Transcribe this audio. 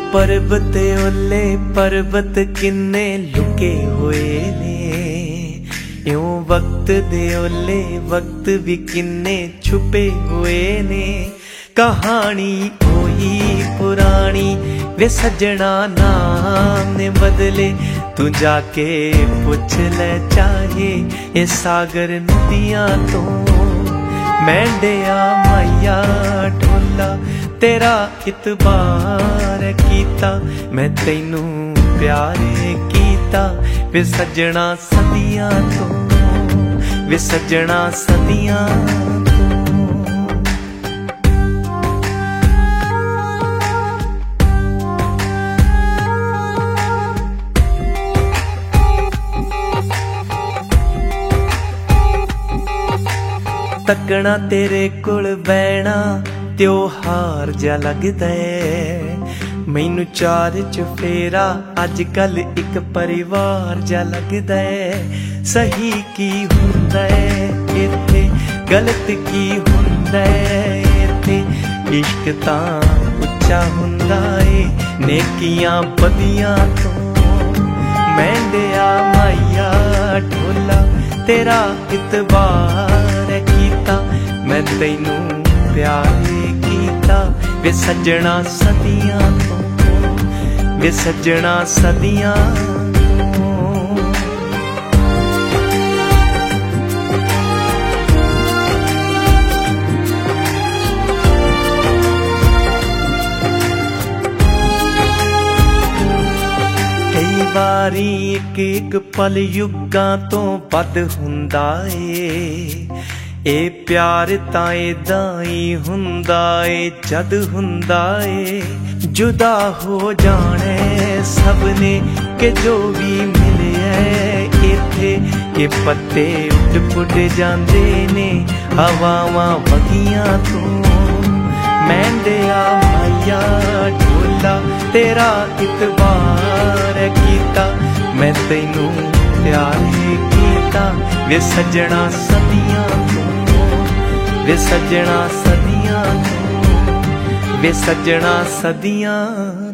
पर्बत ओले पर्बत किन्ने लुके हुए ने, यूं वक्त दे ओले वक्त भी किन्ने छुपे हुए ने। कहानी कोई पुरानी वे सजना नाम ने बदले, तू जाके पुछ ले चाहे ये सागर नदियां तो। मैंडिया माया ढोला तेरा इतबार कीता, मैं तैनू प्यारे कीता वे सजना सदियां तो, वे सजना सदियां तकना तेरे कोल बैना त्योहार जा लगदा है। मैनू चार चफेरा अज कल एक परिवार जा लगदा है। सही की हुंदा है इत्थे गलत की हुंदा है इत्थे, इश्क तां उच्चा हुंदा है नेकियां बदियां तो। मैंडिया माया ढोला तेरा इतबार कीता, मैं तैनू प्यारे कीता वे सजना सदियां तो, वे सजना सदियां तो। कई बारी एक एक पल युगां तो बद हुंदा ए, ए प्यार तां इदां ही हुंदा ए जद हुंदा ए। जुदा हो जाने सबने के जो भी मिले इत्थे, के पत्ते उड़ पुड़ जांदे ने हवावां वगियां तो। मैंडिया माया ढोला तेरा इतबार कीता, मैं तैनू प्यारे कीता वे सजना सदियां तो, वे सजना सदियां तो, वे सजना सदियां।